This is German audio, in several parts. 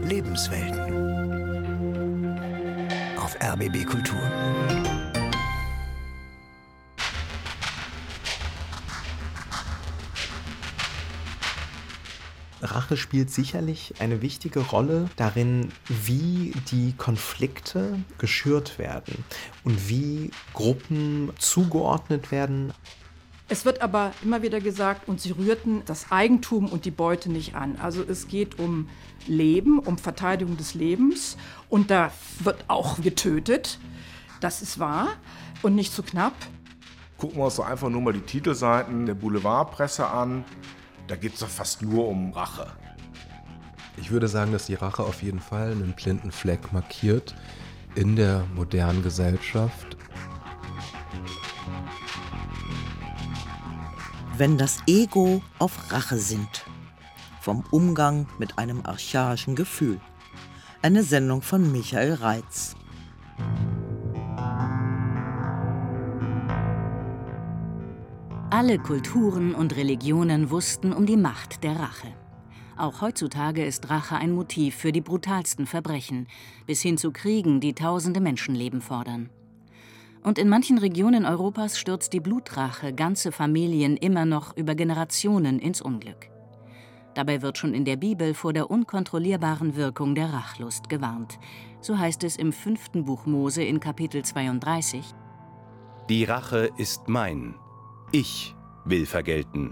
Lebenswelten. Auf RBB Kultur. Rache spielt sicherlich eine wichtige Rolle darin, wie die Konflikte geschürt werden und wie Gruppen zugeordnet werden. Es wird aber immer wieder gesagt, und sie rührten das Eigentum und die Beute nicht an. Also es geht um Leben, um Verteidigung des Lebens und da wird auch getötet. Das ist wahr und nicht zu knapp. Gucken wir uns doch einfach nur mal die Titelseiten der Boulevardpresse an. Da geht es doch fast nur um Rache. Ich würde sagen, dass die Rache auf jeden Fall einen blinden Fleck markiert in der modernen Gesellschaft. Wenn das Ego auf Rache sinnt. Vom Umgang mit einem archaischen Gefühl. Eine Sendung von Michael Reitz. Alle Kulturen und Religionen wussten um die Macht der Rache. Auch heutzutage ist Rache ein Motiv für die brutalsten Verbrechen, bis hin zu Kriegen, die tausende Menschenleben fordern. Und in manchen Regionen Europas stürzt die Blutrache ganze Familien immer noch über Generationen ins Unglück. Dabei wird schon in der Bibel vor der unkontrollierbaren Wirkung der Rachlust gewarnt. So heißt es im 5. Buch Mose in Kapitel 32. Die Rache ist mein. Ich will vergelten.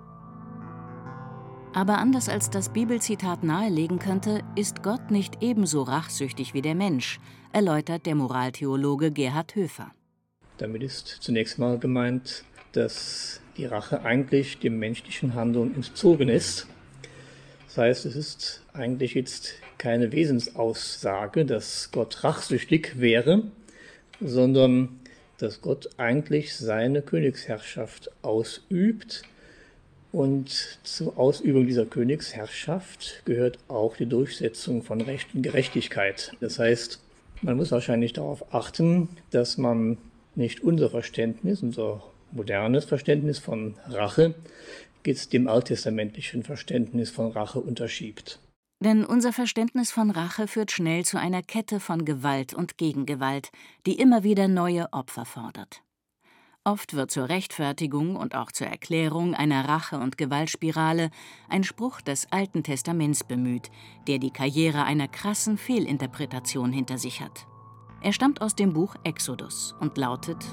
Aber anders als das Bibelzitat nahelegen könnte, ist Gott nicht ebenso rachsüchtig wie der Mensch, erläutert der Moraltheologe Gerhard Höfer. Damit ist zunächst mal gemeint, dass die Rache eigentlich dem menschlichen Handeln entzogen ist. Das heißt, es ist eigentlich jetzt keine Wesensaussage, dass Gott rachsüchtig wäre, sondern dass Gott eigentlich seine Königsherrschaft ausübt. Und zur Ausübung dieser Königsherrschaft gehört auch die Durchsetzung von Recht und Gerechtigkeit. Das heißt, man muss wahrscheinlich darauf achten, dass man nicht unser modernes Verständnis von Rache jetzt dem alttestamentlichen Verständnis von Rache unterschiebt. Denn unser Verständnis von Rache führt schnell zu einer Kette von Gewalt und Gegengewalt, die immer wieder neue Opfer fordert. Oft wird zur Rechtfertigung und auch zur Erklärung einer Rache- und Gewaltspirale ein Spruch des Alten Testaments bemüht, der die Karriere einer krassen Fehlinterpretation hinter sich hat. Er stammt aus dem Buch Exodus und lautet: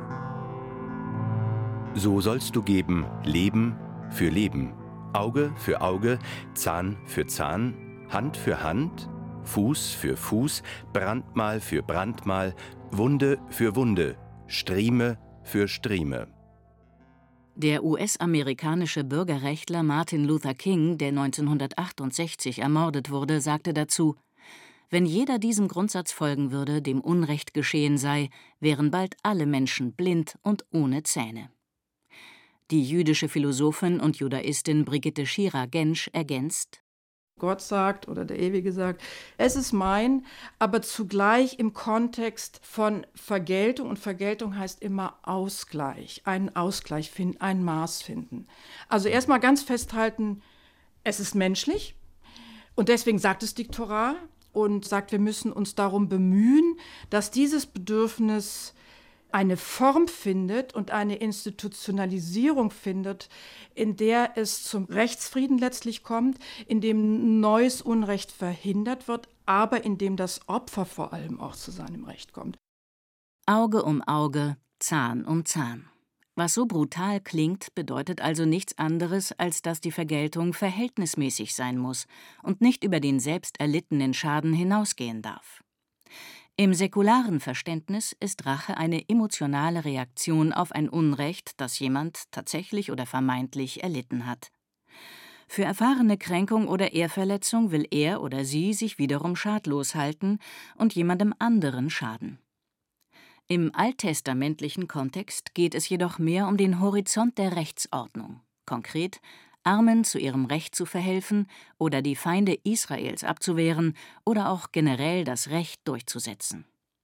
So sollst du geben Leben für Leben, Auge für Auge, Zahn für Zahn, Hand für Hand, Fuß für Fuß, Brandmal für Brandmal, Wunde für Wunde, Strieme für Strieme. Der US-amerikanische Bürgerrechtler Martin Luther King, der 1968 ermordet wurde, sagte dazu: Wenn jeder diesem Grundsatz folgen würde, dem Unrecht geschehen sei, wären bald alle Menschen blind und ohne Zähne. Die jüdische Philosophin und Judaistin Brigitte Schira-Gensch ergänzt: Gott sagt oder der Ewige sagt, es ist mein, aber zugleich im Kontext von Vergeltung. Und Vergeltung heißt immer Ausgleich, einen Ausgleich finden, ein Maß finden. Also erstmal ganz festhalten, es ist menschlich und deswegen sagt es die Torah und sagt, wir müssen uns darum bemühen, dass dieses Bedürfnis eine Form findet und eine Institutionalisierung findet, in der es zum Rechtsfrieden letztlich kommt, in dem neues Unrecht verhindert wird, aber in dem das Opfer vor allem auch zu seinem Recht kommt. Auge um Auge, Zahn um Zahn. Was so brutal klingt, bedeutet also nichts anderes, als dass die Vergeltung verhältnismäßig sein muss und nicht über den selbst erlittenen Schaden hinausgehen darf. Im säkularen Verständnis ist Rache eine emotionale Reaktion auf ein Unrecht, das jemand tatsächlich oder vermeintlich erlitten hat. Für erfahrene Kränkung oder Ehrverletzung will er oder sie sich wiederum schadlos halten und jemandem anderen schaden. Im alttestamentlichen Kontext geht es jedoch mehr um den Horizont der Rechtsordnung, konkret Armen zu ihrem Recht zu verhelfen oder die Feinde Israels abzuwehren oder auch generell das Recht durchzusetzen.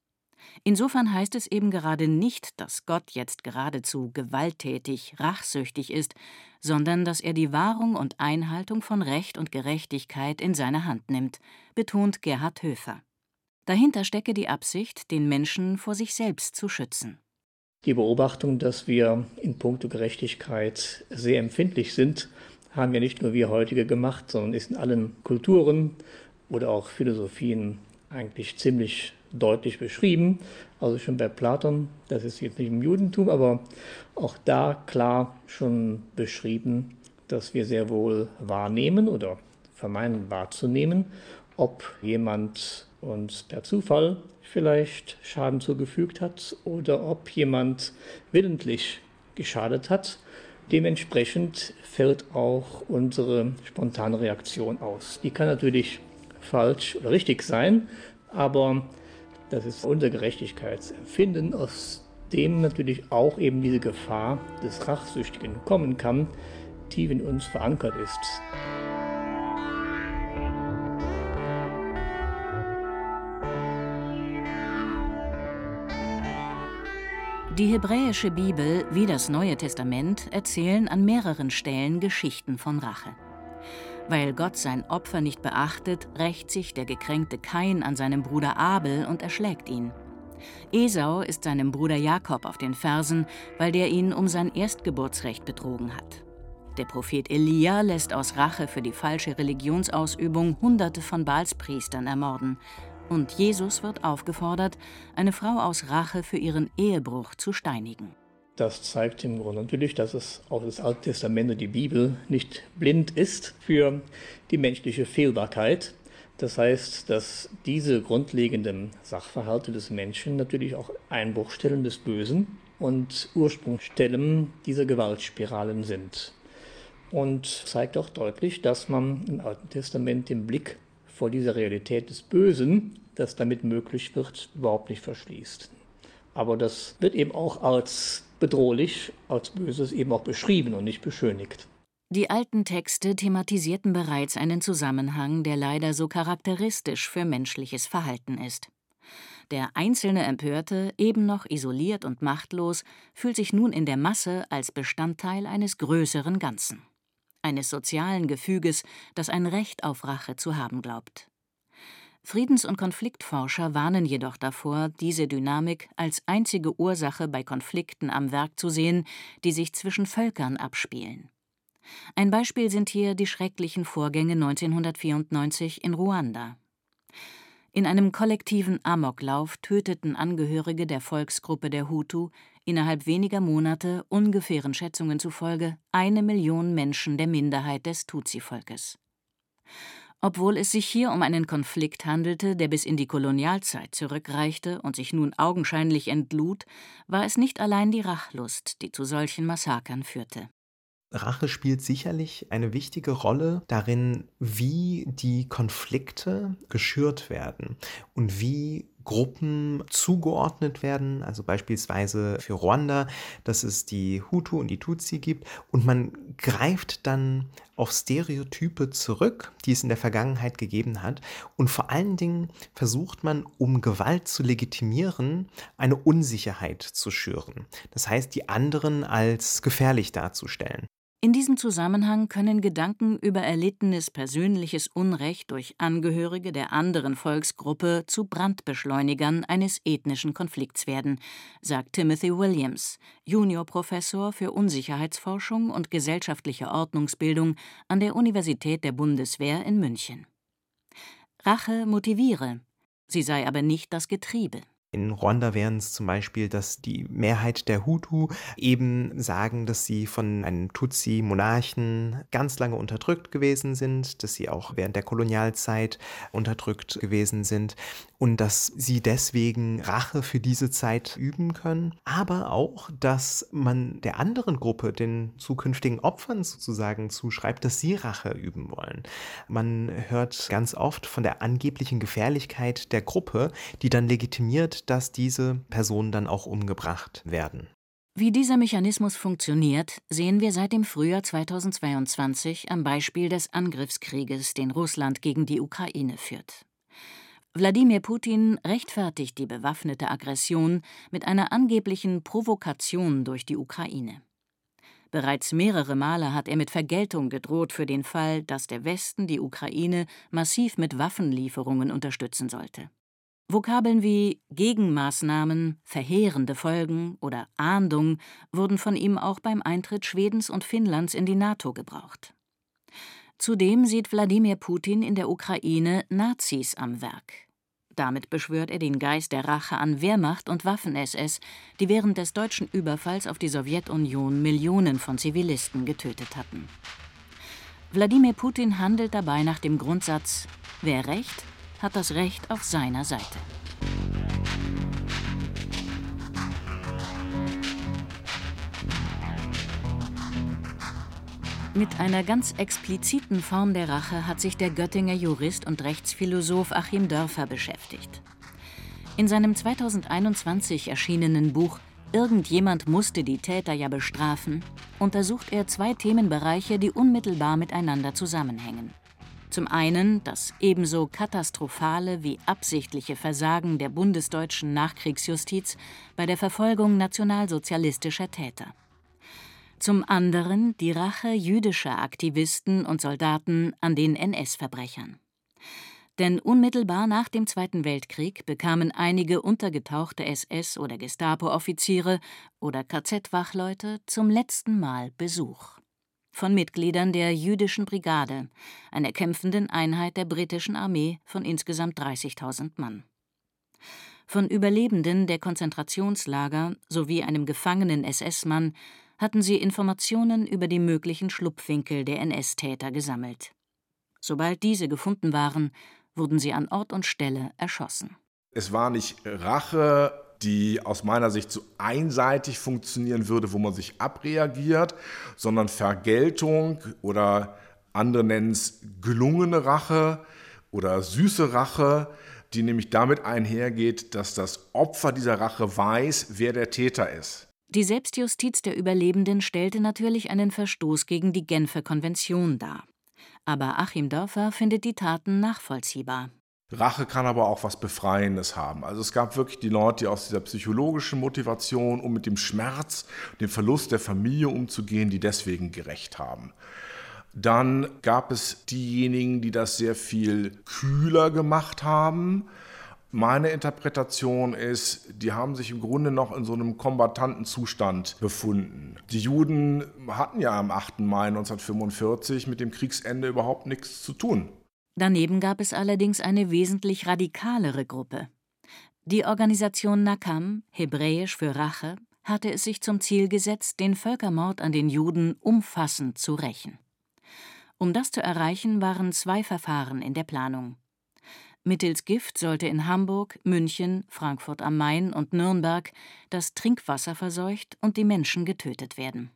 Insofern heißt es eben gerade nicht, dass Gott jetzt geradezu gewalttätig, rachsüchtig ist, sondern dass er die Wahrung und Einhaltung von Recht und Gerechtigkeit in seine Hand nimmt, betont Gerhard Höfer. Dahinter stecke die Absicht, den Menschen vor sich selbst zu schützen. Die Beobachtung, dass wir in puncto Gerechtigkeit sehr empfindlich sind, haben ja nicht nur wir heutige gemacht, sondern ist in allen Kulturen oder auch Philosophien eigentlich ziemlich deutlich beschrieben. Also schon bei Platon, das ist jetzt nicht im Judentum, aber auch da klar schon beschrieben, dass wir sehr wohl wahrnehmen oder vermeinen wahrzunehmen, ob jemand uns per Zufall vielleicht Schaden zugefügt hat oder ob jemand willentlich geschadet hat. Dementsprechend fällt auch unsere spontane Reaktion aus. Die kann natürlich falsch oder richtig sein, aber das ist unser Gerechtigkeitsempfinden, aus dem natürlich auch eben diese Gefahr des Rachsüchtigen kommen kann, tief in uns verankert ist. Die hebräische Bibel wie das Neue Testament erzählen an mehreren Stellen Geschichten von Rache. Weil Gott sein Opfer nicht beachtet, rächt sich der gekränkte Kain an seinem Bruder Abel und erschlägt ihn. Esau ist seinem Bruder Jakob auf den Fersen, weil der ihn um sein Erstgeburtsrecht betrogen hat. Der Prophet Elia lässt aus Rache für die falsche Religionsausübung Hunderte von Baalspriestern ermorden. Und Jesus wird aufgefordert, eine Frau aus Rache für ihren Ehebruch zu steinigen. Das zeigt im Grunde natürlich, dass es auch das Alte Testament und die Bibel nicht blind ist für die menschliche Fehlbarkeit. Das heißt, dass diese grundlegenden Sachverhalte des Menschen natürlich auch Einbruchstellen des Bösen und Ursprungsstellen dieser Gewaltspiralen sind. Und zeigt auch deutlich, dass man im Alten Testament den Blick vor dieser Realität des Bösen, das damit möglich wird, überhaupt nicht verschließt. Aber das wird eben auch als bedrohlich, als Böses eben auch beschrieben und nicht beschönigt. Die alten Texte thematisierten bereits einen Zusammenhang, der leider so charakteristisch für menschliches Verhalten ist. Der einzelne Empörte, eben noch isoliert und machtlos, fühlt sich nun in der Masse als Bestandteil eines größeren Ganzen. Eines sozialen Gefüges, das ein Recht auf Rache zu haben glaubt. Friedens- und Konfliktforscher warnen jedoch davor, diese Dynamik als einzige Ursache bei Konflikten am Werk zu sehen, die sich zwischen Völkern abspielen. Ein Beispiel sind hier die schrecklichen Vorgänge 1994 in Ruanda. In einem kollektiven Amoklauf töteten Angehörige der Volksgruppe der Hutu innerhalb weniger Monate, ungefähren Schätzungen zufolge, 1 Million Menschen der Minderheit des Tutsi-Volkes. Obwohl es sich hier um einen Konflikt handelte, der bis in die Kolonialzeit zurückreichte und sich nun augenscheinlich entlud, war es nicht allein die Rachlust, die zu solchen Massakern führte. Rache spielt sicherlich eine wichtige Rolle darin, wie die Konflikte geschürt werden und wie Gruppen zugeordnet werden, also beispielsweise für Ruanda, dass es die Hutu und die Tutsi gibt und man greift dann auf Stereotype zurück, die es in der Vergangenheit gegeben hat und vor allen Dingen versucht man, um Gewalt zu legitimieren, eine Unsicherheit zu schüren. Das heißt, die anderen als gefährlich darzustellen. In diesem Zusammenhang können Gedanken über erlittenes persönliches Unrecht durch Angehörige der anderen Volksgruppe zu Brandbeschleunigern eines ethnischen Konflikts werden, sagt Timothy Williams, Juniorprofessor für Unsicherheitsforschung und gesellschaftliche Ordnungsbildung an der Universität der Bundeswehr in München. Rache motiviere, sie sei aber nicht das Getriebe. In Ruanda wären es zum Beispiel, dass die Mehrheit der Hutu eben sagen, dass sie von einem Tutsi-Monarchen ganz lange unterdrückt gewesen sind, dass sie auch während der Kolonialzeit unterdrückt gewesen sind und dass sie deswegen Rache für diese Zeit üben können. Aber auch, dass man der anderen Gruppe, den zukünftigen Opfern sozusagen zuschreibt, dass sie Rache üben wollen. Man hört ganz oft von der angeblichen Gefährlichkeit der Gruppe, die dann legitimiert, dass diese Personen dann auch umgebracht werden. Wie dieser Mechanismus funktioniert, sehen wir seit dem Frühjahr 2022 am Beispiel des Angriffskrieges, den Russland gegen die Ukraine führt. Wladimir Putin rechtfertigt die bewaffnete Aggression mit einer angeblichen Provokation durch die Ukraine. Bereits mehrere Male hat er mit Vergeltung gedroht für den Fall, dass der Westen die Ukraine massiv mit Waffenlieferungen unterstützen sollte. Vokabeln wie Gegenmaßnahmen, verheerende Folgen oder Ahndung wurden von ihm auch beim Eintritt Schwedens und Finnlands in die NATO gebraucht. Zudem sieht Wladimir Putin in der Ukraine Nazis am Werk. Damit beschwört er den Geist der Rache an Wehrmacht und Waffen-SS, die während des deutschen Überfalls auf die Sowjetunion Millionen von Zivilisten getötet hatten. Wladimir Putin handelt dabei nach dem Grundsatz: Wer Recht, hat das Recht auf seiner Seite. Mit einer ganz expliziten Form der Rache hat sich der Göttinger Jurist und Rechtsphilosoph Achim Dörfer beschäftigt. In seinem 2021 erschienenen Buch »Irgendjemand musste die Täter ja bestrafen« untersucht er 2 Themenbereiche, die unmittelbar miteinander zusammenhängen. Zum einen das ebenso katastrophale wie absichtliche Versagen der bundesdeutschen Nachkriegsjustiz bei der Verfolgung nationalsozialistischer Täter. Zum anderen die Rache jüdischer Aktivisten und Soldaten an den NS-Verbrechern. Denn unmittelbar nach dem Zweiten Weltkrieg bekamen einige untergetauchte SS- oder Gestapo-Offiziere oder KZ-Wachleute zum letzten Mal Besuch. Von Mitgliedern der Jüdischen Brigade, einer kämpfenden Einheit der britischen Armee von insgesamt 30.000 Mann. Von Überlebenden der Konzentrationslager sowie einem gefangenen SS-Mann hatten sie Informationen über die möglichen Schlupfwinkel der NS-Täter gesammelt. Sobald diese gefunden waren, wurden sie an Ort und Stelle erschossen. Es war nicht Rache, die aus meiner Sicht so einseitig funktionieren würde, wo man sich abreagiert, sondern Vergeltung oder andere nennen es gelungene Rache oder süße Rache, die nämlich damit einhergeht, dass das Opfer dieser Rache weiß, wer der Täter ist. Die Selbstjustiz der Überlebenden stellte natürlich einen Verstoß gegen die Genfer Konvention dar. Aber Achim Dörfer findet die Taten nachvollziehbar. Rache kann aber auch was Befreiendes haben. Also es gab wirklich die Leute, die aus dieser psychologischen Motivation, um mit dem Schmerz, dem Verlust der Familie umzugehen, die deswegen gerächt haben. Dann gab es diejenigen, die das sehr viel kühler gemacht haben. Meine Interpretation ist, die haben sich im Grunde noch in so einem kombattanten Zustand befunden. Die Juden hatten ja am 8. Mai 1945 mit dem Kriegsende überhaupt nichts zu tun. Daneben gab es allerdings eine wesentlich radikalere Gruppe. Die Organisation Nakam, hebräisch für Rache, hatte es sich zum Ziel gesetzt, den Völkermord an den Juden umfassend zu rächen. Um das zu erreichen, waren 2 Verfahren in der Planung. Mittels Gift sollte in Hamburg, München, Frankfurt am Main und Nürnberg das Trinkwasser verseucht und die Menschen getötet werden.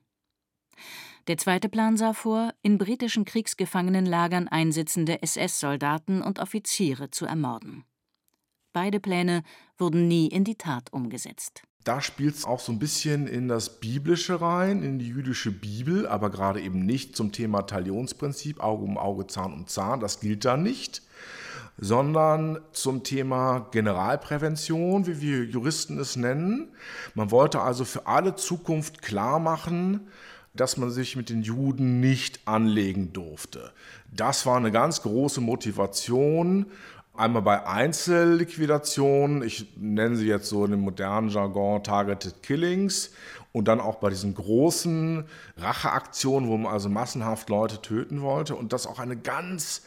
Der zweite Plan sah vor, in britischen Kriegsgefangenenlagern einsitzende SS-Soldaten und Offiziere zu ermorden. Beide Pläne wurden nie in die Tat umgesetzt. Da spielt es auch so ein bisschen in das Biblische rein, in die jüdische Bibel, aber gerade eben nicht zum Thema Talionsprinzip, Auge um Auge, Zahn um Zahn, das gilt da nicht, sondern zum Thema Generalprävention, wie wir Juristen es nennen. Man wollte also für alle Zukunft klar machen, dass man sich mit den Juden nicht anlegen durfte. Das war eine ganz große Motivation, einmal bei Einzelliquidationen, ich nenne sie jetzt so in dem modernen Jargon Targeted Killings, und dann auch bei diesen großen Racheaktionen, wo man also massenhaft Leute töten wollte, und das auch eine ganz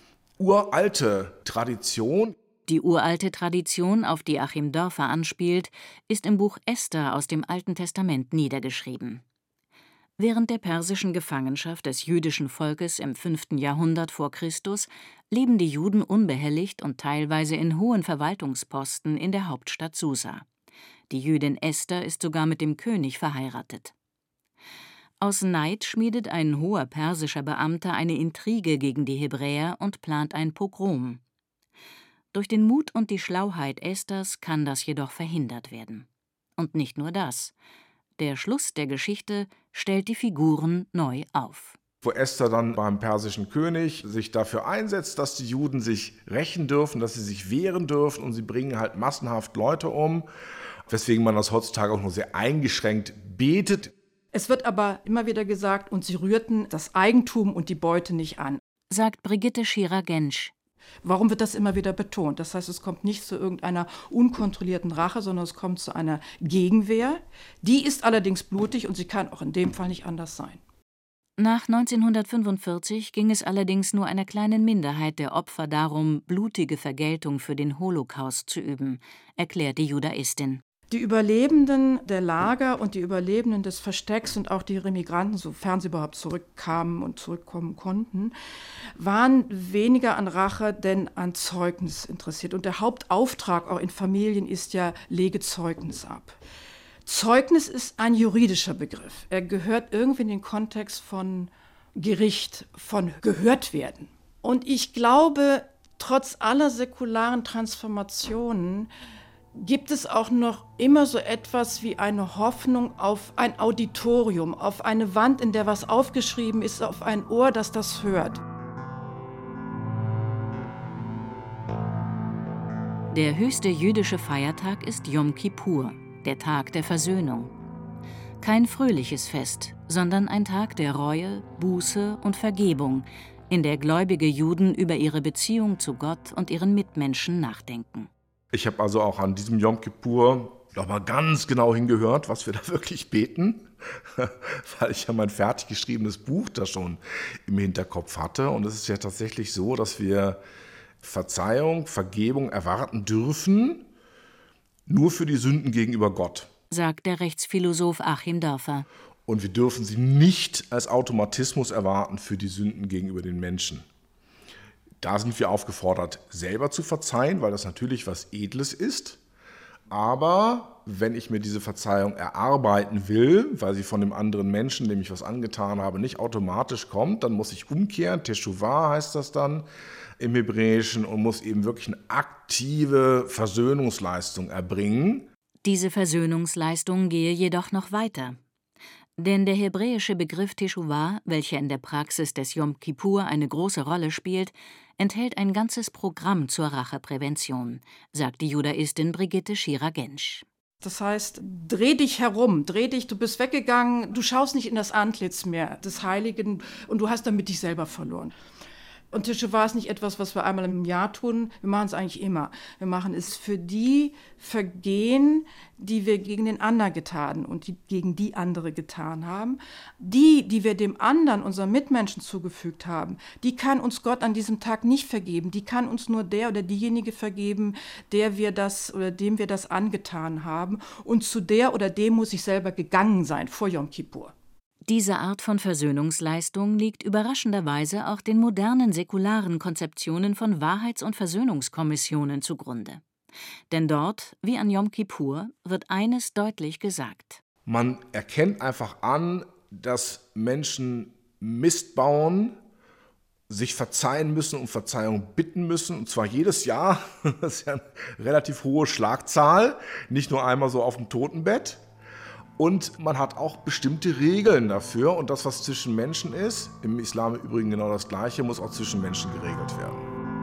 uralte Tradition. Die uralte Tradition, auf die Achim Dörfer anspielt, ist im Buch Esther aus dem Alten Testament niedergeschrieben. Während der persischen Gefangenschaft des jüdischen Volkes im 5. Jahrhundert vor Christus leben die Juden unbehelligt und teilweise in hohen Verwaltungsposten in der Hauptstadt Susa. Die Jüdin Esther ist sogar mit dem König verheiratet. Aus Neid schmiedet ein hoher persischer Beamter eine Intrige gegen die Hebräer und plant ein Pogrom. Durch den Mut und die Schlauheit Esthers kann das jedoch verhindert werden. Und nicht nur das. Der Schluss der Geschichte stellt die Figuren neu auf. wo Esther dann beim persischen König sich dafür einsetzt, dass die Juden sich rächen dürfen, dass sie sich wehren dürfen und sie bringen halt massenhaft Leute um, weswegen man das heutzutage auch nur sehr eingeschränkt betet. Es wird aber immer wieder gesagt, und sie rührten das Eigentum und die Beute nicht an, sagt Brigitte Schierer-Gensch. Warum wird das immer wieder betont? Das heißt, es kommt nicht zu irgendeiner unkontrollierten Rache, sondern es kommt zu einer Gegenwehr. Die ist allerdings blutig und sie kann auch in dem Fall nicht anders sein. Nach 1945 ging es allerdings nur einer kleinen Minderheit der Opfer darum, blutige Vergeltung für den Holocaust zu üben, erklärt die Judaistin. Die Überlebenden der Lager und die Überlebenden des Verstecks und auch die Remigranten, sofern sie überhaupt zurückkamen und zurückkommen konnten, waren weniger an Rache denn an Zeugnis interessiert. Und der Hauptauftrag auch in Familien ist ja, lege Zeugnis ab. Zeugnis ist ein juridischer Begriff. Er gehört irgendwie in den Kontext von Gericht, von gehört werden. Und ich glaube, trotz aller säkularen Transformationen gibt es auch noch immer so etwas wie eine Hoffnung auf ein Auditorium, auf eine Wand, in der was aufgeschrieben ist, auf ein Ohr, das das hört. Der höchste jüdische Feiertag ist Jom Kippur, der Tag der Versöhnung. Kein fröhliches Fest, sondern ein Tag der Reue, Buße und Vergebung, in der gläubige Juden über ihre Beziehung zu Gott und ihren Mitmenschen nachdenken. Ich habe also auch an diesem Jom Kippur nochmal ganz genau hingehört, was wir da wirklich beten, weil ich ja mein fertig geschriebenes Buch da schon im Hinterkopf hatte. Und es ist ja tatsächlich so, dass wir Verzeihung, Vergebung erwarten dürfen, nur für die Sünden gegenüber Gott, sagt der Rechtsphilosoph Achim Dörfer. Und wir dürfen sie nicht als Automatismus erwarten für die Sünden gegenüber den Menschen. Da sind wir aufgefordert, selber zu verzeihen, weil das natürlich was Edles ist. Aber wenn ich mir diese Verzeihung erarbeiten will, weil sie von dem anderen Menschen, dem ich was angetan habe, nicht automatisch kommt, dann muss ich umkehren. Teshuvah heißt das dann im Hebräischen und muss eben wirklich eine aktive Versöhnungsleistung erbringen. Diese Versöhnungsleistung gehe jedoch noch weiter. Denn der hebräische Begriff Teshuvah, welcher in der Praxis des Jom Kippur eine große Rolle spielt, enthält ein ganzes Programm zur Racheprävention, sagt die Judaistin Brigitte Schierer-Gensch. Das heißt, dreh dich herum, du bist weggegangen, du schaust nicht in das Antlitz mehr des Heiligen und du hast damit dich selber verloren. Und Teshuvah ist nicht etwas, was wir einmal im Jahr tun, wir machen es eigentlich immer. Wir machen es für die Vergehen, die wir gegen den anderen getan und gegen die andere getan haben. Die wir dem anderen, unserem Mitmenschen zugefügt haben, die kann uns Gott an diesem Tag nicht vergeben. Die kann uns nur der oder diejenige vergeben, dem wir das angetan haben. Und zu der oder dem muss ich selber gegangen sein vor Jom Kippur. Diese Art von Versöhnungsleistung liegt überraschenderweise auch den modernen säkularen Konzeptionen von Wahrheits- und Versöhnungskommissionen zugrunde. Denn dort, wie an Jom Kippur, wird eines deutlich gesagt. Man erkennt einfach an, dass Menschen Mist bauen, sich verzeihen müssen und Verzeihung bitten müssen, und zwar jedes Jahr. Das ist ja eine relativ hohe Schlagzahl, nicht nur einmal so auf dem Totenbett. Und man hat auch bestimmte Regeln dafür. Und das, was zwischen Menschen ist, im Islam im Übrigen genau das Gleiche, muss auch zwischen Menschen geregelt werden.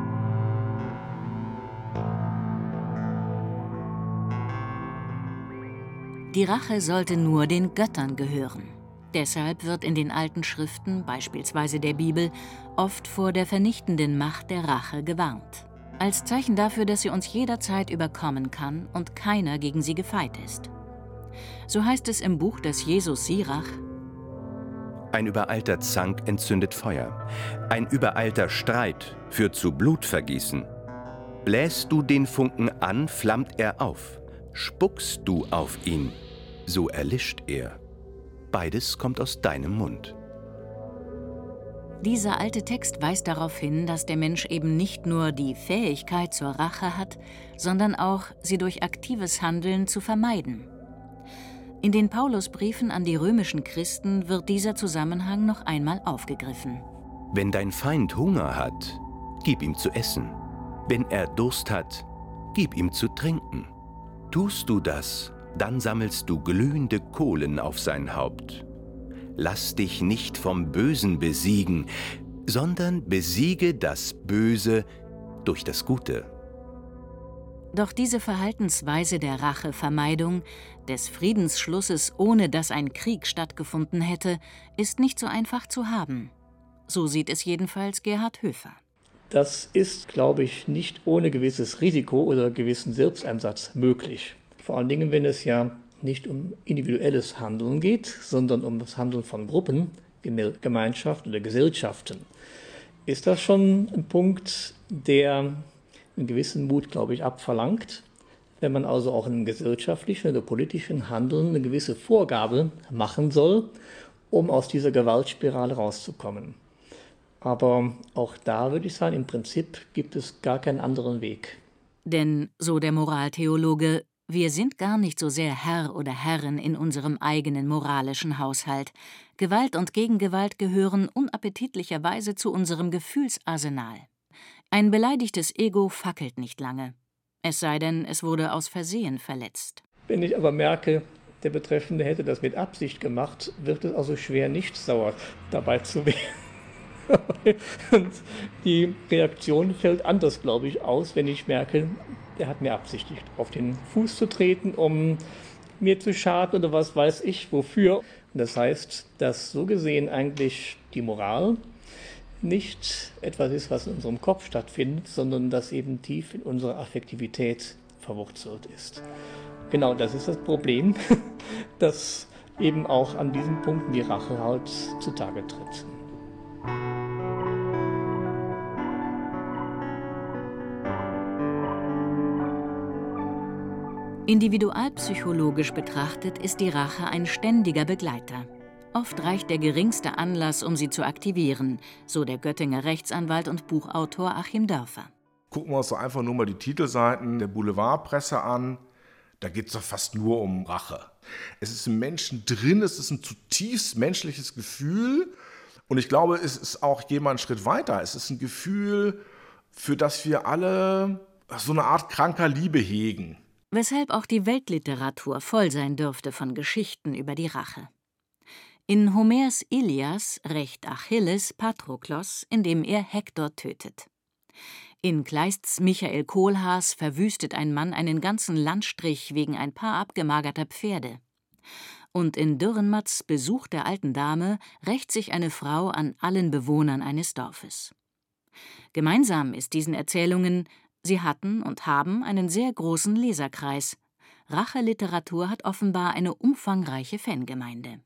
Die Rache sollte nur den Göttern gehören. Deshalb wird in den alten Schriften, beispielsweise der Bibel, oft vor der vernichtenden Macht der Rache gewarnt. Als Zeichen dafür, dass sie uns jederzeit überkommen kann und keiner gegen sie gefeit ist. So heißt es im Buch des Jesus Sirach: Ein übereilter Zank entzündet Feuer. Ein übereilter Streit führt zu Blutvergießen. Bläst du den Funken an, flammt er auf. Spuckst du auf ihn, so erlischt er. Beides kommt aus deinem Mund. Dieser alte Text weist darauf hin, dass der Mensch eben nicht nur die Fähigkeit zur Rache hat, sondern auch, sie durch aktives Handeln zu vermeiden. In den Paulusbriefen an die römischen Christen wird dieser Zusammenhang noch einmal aufgegriffen. Wenn dein Feind Hunger hat, gib ihm zu essen. Wenn er Durst hat, gib ihm zu trinken. Tust du das, dann sammelst du glühende Kohlen auf sein Haupt. lass dich nicht vom Bösen besiegen, sondern besiege das Böse durch das Gute. Doch diese Verhaltensweise der Rachevermeidung, des Friedensschlusses, ohne dass ein Krieg stattgefunden hätte, ist nicht so einfach zu haben. So sieht es jedenfalls Gerhard Höfer. Das ist, glaube ich, nicht ohne gewisses Risiko oder gewissen Selbsteinsatz möglich. Vor allen Dingen, wenn es ja nicht um individuelles Handeln geht, sondern um das Handeln von Gruppen, Gemeinschaften oder Gesellschaften. Ist das schon ein Punkt, der einen gewissen Mut, glaube ich, abverlangt, wenn man also auch im gesellschaftlichen oder politischen Handeln eine gewisse Vorgabe machen soll, um aus dieser Gewaltspirale rauszukommen. Aber auch da würde ich sagen, im Prinzip gibt es gar keinen anderen Weg. Denn, so der Moraltheologe, wir sind gar nicht so sehr Herr oder Herrin in unserem eigenen moralischen Haushalt. Gewalt und Gegengewalt gehören unappetitlicherweise zu unserem Gefühlsarsenal. Ein beleidigtes Ego fackelt nicht lange. Es sei denn, es wurde aus Versehen verletzt. Wenn ich aber merke, der Betreffende hätte das mit Absicht gemacht, wird es also schwer, nicht sauer dabei zu werden. Und die Reaktion fällt anders, glaube ich, aus, wenn ich merke, der hat mir absichtlich auf den Fuß zu treten, um mir zu schaden oder was weiß ich wofür. Und das heißt, dass so gesehen eigentlich die Moral nicht etwas ist, was in unserem Kopf stattfindet, sondern das eben tief in unserer Affektivität verwurzelt ist. Genau, das ist das Problem, dass eben auch an diesen Punkten die Rache halt zutage tritt. Individualpsychologisch betrachtet ist die Rache ein ständiger Begleiter. Oft reicht der geringste Anlass, um sie zu aktivieren, so der Göttinger Rechtsanwalt und Buchautor Achim Dörfer. Gucken wir uns doch einfach nur mal die Titelseiten der Boulevardpresse an. Da geht es doch fast nur um Rache. Es ist im Menschen drin, es ist ein zutiefst menschliches Gefühl. Und ich glaube, es ist auch jemand einen Schritt weiter. Es ist ein Gefühl, für das wir alle so eine Art kranker Liebe hegen. Weshalb auch die Weltliteratur voll sein dürfte von Geschichten über die Rache. In Homers Ilias rächt Achilles Patroklos, indem er Hektor tötet. In Kleists Michael Kohlhaas verwüstet ein Mann einen ganzen Landstrich wegen ein paar abgemagerter Pferde. Und in Dürrenmatts Besuch der alten Dame rächt sich eine Frau an allen Bewohnern eines Dorfes. Gemeinsam ist diesen Erzählungen, sie hatten und haben einen sehr großen Leserkreis. Racheliteratur hat offenbar eine umfangreiche Fangemeinde.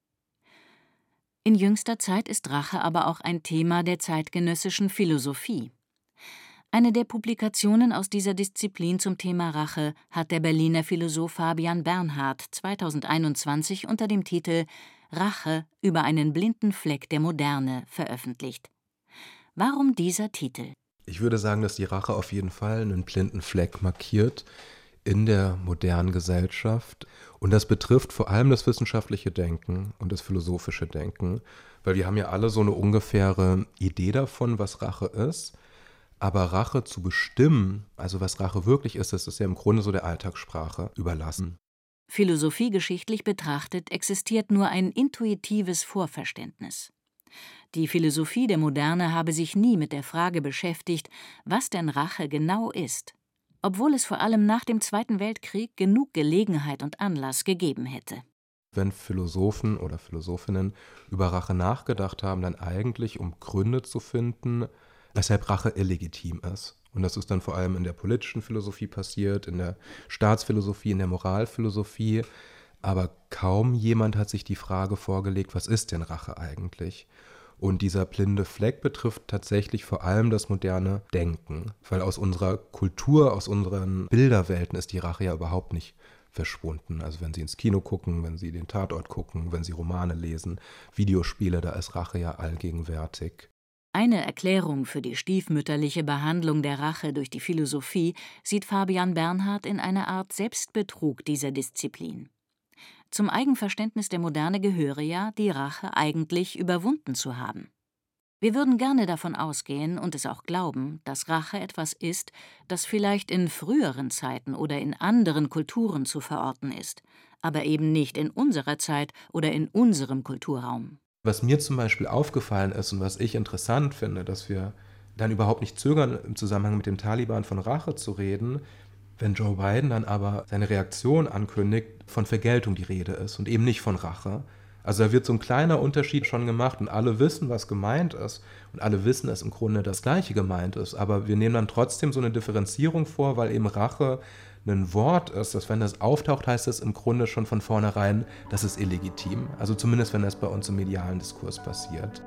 In jüngster Zeit ist Rache aber auch ein Thema der zeitgenössischen Philosophie. Eine der Publikationen aus dieser Disziplin zum Thema Rache hat der Berliner Philosoph Fabian Bernhard 2021 unter dem Titel »Rache über einen blinden Fleck der Moderne« veröffentlicht. Warum dieser Titel? Ich würde sagen, dass die Rache auf jeden Fall einen blinden Fleck markiert in der modernen Gesellschaft. Und das betrifft vor allem das wissenschaftliche Denken und das philosophische Denken, weil wir haben ja alle so eine ungefähre Idee davon, was Rache ist. Aber Rache zu bestimmen, also was Rache wirklich ist, das ist ja im Grunde so der Alltagssprache überlassen. Philosophiegeschichtlich betrachtet existiert nur ein intuitives Vorverständnis. Die Philosophie der Moderne habe sich nie mit der Frage beschäftigt, was denn Rache genau ist, obwohl es vor allem nach dem Zweiten Weltkrieg genug Gelegenheit und Anlass gegeben hätte. Wenn Philosophen oder Philosophinnen über Rache nachgedacht haben, dann eigentlich, um Gründe zu finden, weshalb Rache illegitim ist. Und das ist dann vor allem in der politischen Philosophie passiert, in der Staatsphilosophie, in der Moralphilosophie. Aber kaum jemand hat sich die Frage vorgelegt, was ist denn Rache eigentlich? Und dieser blinde Fleck betrifft tatsächlich vor allem das moderne Denken. Weil aus unserer Kultur, aus unseren Bilderwelten ist die Rache ja überhaupt nicht verschwunden. Also wenn Sie ins Kino gucken, wenn Sie den Tatort gucken, wenn Sie Romane lesen, Videospiele, da ist Rache ja allgegenwärtig. Eine Erklärung für die stiefmütterliche Behandlung der Rache durch die Philosophie sieht Fabian Bernhard in einer Art Selbstbetrug dieser Disziplin. Zum Eigenverständnis der Moderne gehöre ja, die Rache eigentlich überwunden zu haben. Wir würden gerne davon ausgehen und es auch glauben, dass Rache etwas ist, das vielleicht in früheren Zeiten oder in anderen Kulturen zu verorten ist, aber eben nicht in unserer Zeit oder in unserem Kulturraum. Was mir zum Beispiel aufgefallen ist und was ich interessant finde, dass wir dann überhaupt nicht zögern, im Zusammenhang mit dem Taliban von Rache zu reden, wenn Joe Biden dann aber seine Reaktion ankündigt, von Vergeltung die Rede ist und eben nicht von Rache. Also da wird so ein kleiner Unterschied schon gemacht und alle wissen, was gemeint ist und alle wissen, dass im Grunde das Gleiche gemeint ist. Aber wir nehmen dann trotzdem so eine Differenzierung vor, weil eben Rache ein Wort ist, dass wenn das auftaucht, heißt das im Grunde schon von vornherein, das ist illegitim. Also zumindest, wenn das bei uns im medialen Diskurs passiert.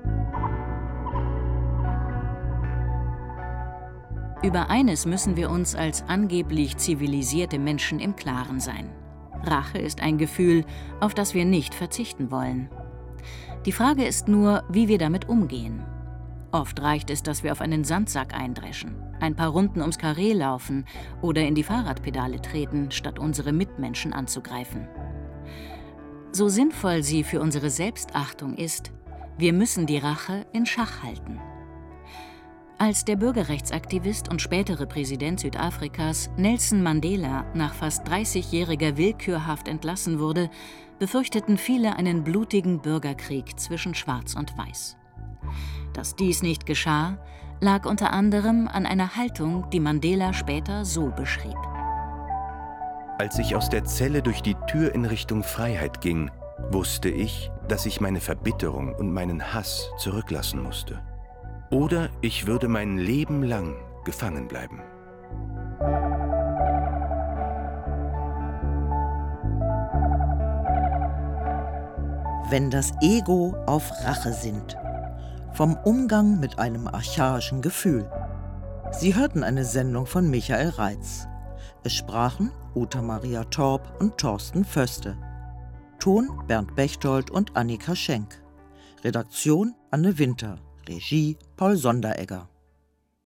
Über eines müssen wir uns als angeblich zivilisierte Menschen im Klaren sein. Rache ist ein Gefühl, auf das wir nicht verzichten wollen. Die Frage ist nur, wie wir damit umgehen. Oft reicht es, dass wir auf einen Sandsack eindreschen, ein paar Runden ums Karree laufen oder in die Fahrradpedale treten, statt unsere Mitmenschen anzugreifen. So sinnvoll sie für unsere Selbstachtung ist, wir müssen die Rache in Schach halten. Als der Bürgerrechtsaktivist und spätere Präsident Südafrikas Nelson Mandela nach fast 30-jähriger Willkürhaft entlassen wurde, befürchteten viele einen blutigen Bürgerkrieg zwischen Schwarz und Weiß. Dass dies nicht geschah, lag unter anderem an einer Haltung, die Mandela später so beschrieb. Als ich aus der Zelle durch die Tür in Richtung Freiheit ging, wusste ich, dass ich meine Verbitterung und meinen Hass zurücklassen musste. Oder ich würde mein Leben lang gefangen bleiben. Wenn das Ego auf Rache sinnt. Vom Umgang mit einem archaischen Gefühl. Sie hörten eine Sendung von Michael Reitz. Es sprachen Uta Maria Torp und Thorsten Föste. Ton Bernd Bechtold und Annika Schenk. Redaktion Anne Winter. Regie Paul Sonderegger.